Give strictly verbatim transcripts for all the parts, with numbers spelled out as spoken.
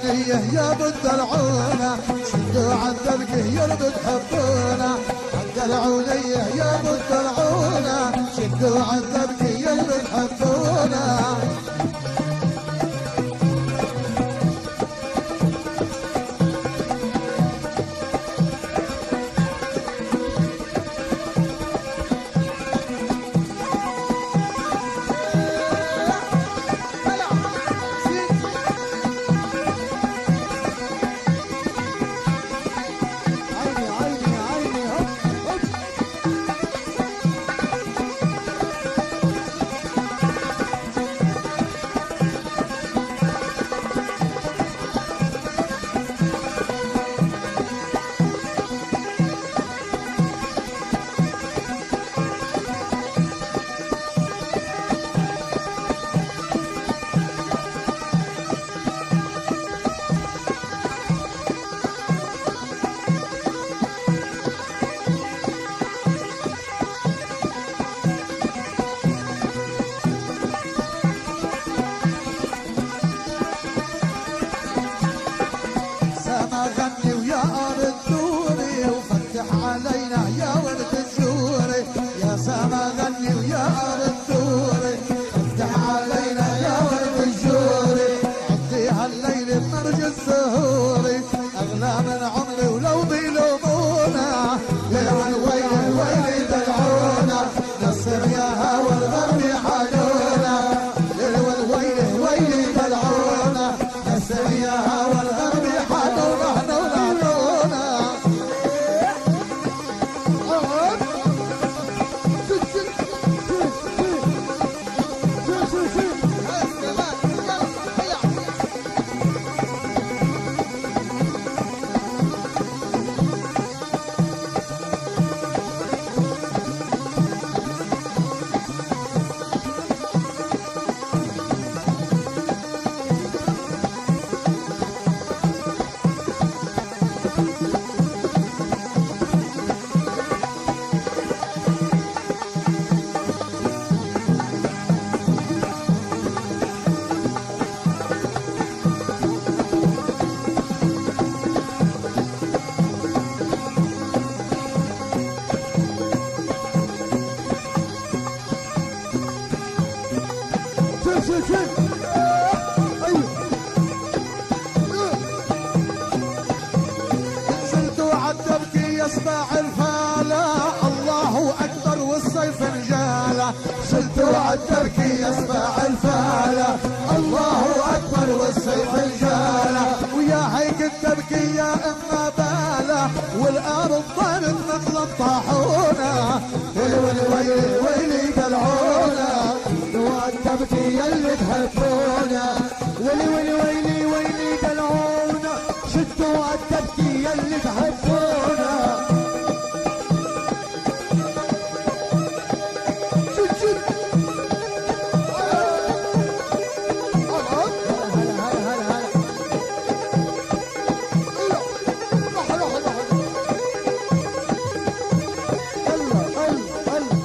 عونيه يا بالدلعونه شدوا عالدبكه يربط حبونا الدلعونيه يا بالدلعونه شدوا عالدبكه يربط حبونا علينا يا ولد الزوري يا سما غني ويا ارض دوري افتح علينا يا ولد الزوري عدي هالليل بمرج الزهوري اغلى من عمري ولو بيلومونا للعن ويلي ويلي دلعونا نصر يا هوى الغرب حالونا للعن ويلي ويلي دلعونا نصر يا هوى الغرب حالونا نزلتوا عالدبكي يسمع الفالة الله اكبر والسيف انجاله نزلتوا عالدبكي يسمع الفالة الله اكبر والسيف انجاله ويا هيك الدبكي يا اما باله والارض ضرب مثل الطاحونه ويلي ويلي ويلي دلعونا الدبكي يلي تحبونا ويلي ويلي ويلي ويلي دلعونا شدوا الدبكي يلي تحبونا شد شد هلا هلا هلا هلا روح روح روح هلا هلا هلا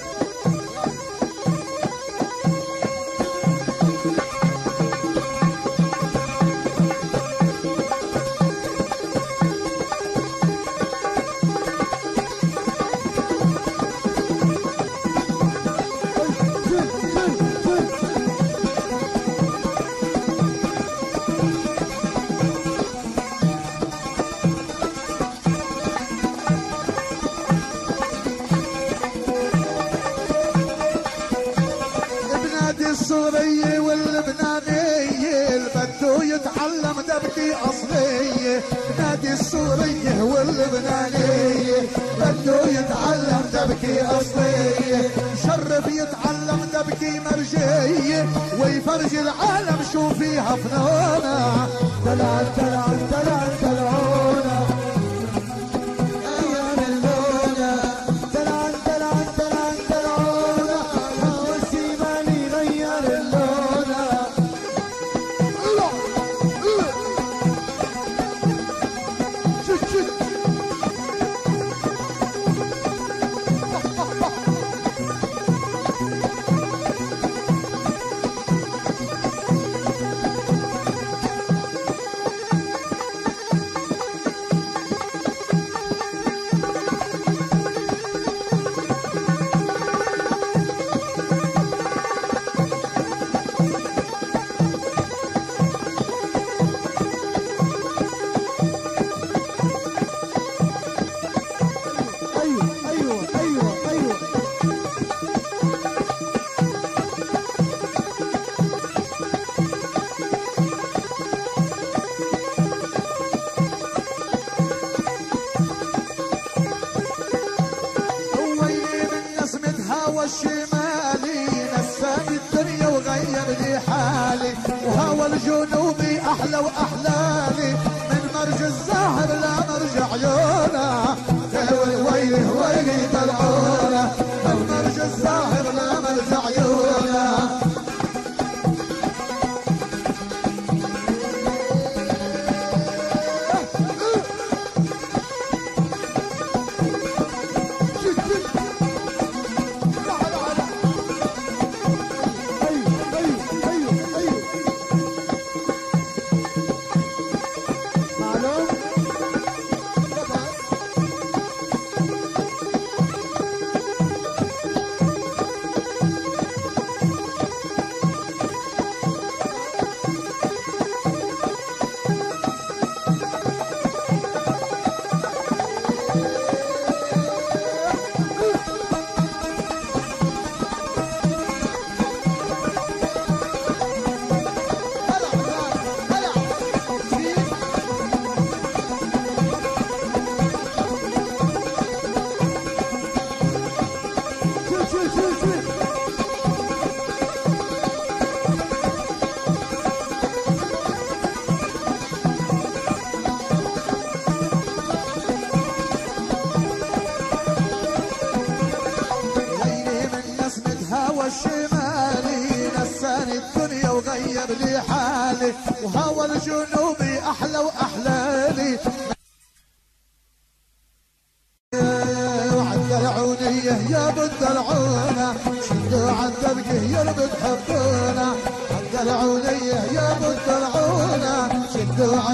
السورية واللبنانية البدو يتعلم دبكي أصلية نادي السورية واللبنانية بدو يتعلم دبكي أصلية شرف يتعلم دبكي مرجية ويفرج العالم شو فيها فنونة دلع دلع دلع دلعونا أيام اللونة دلع دلع دلع دلعونا هوا السيماني غير اللونة شد شد الجنوبي احلى واحلالي من مرج الزاهر لا مرج عيونه ويلي ويلي طلعونا من مرج الزاهر لا مرج عيونه الشمالي نساني الدنيا وغير لي حالي وهوى الجنوبي احلى واحلالي وعد العونيه يا بنت العونه شدوا عالدبقه يا اللي بتحبونا عد العونيه يا بنت العونه شدوا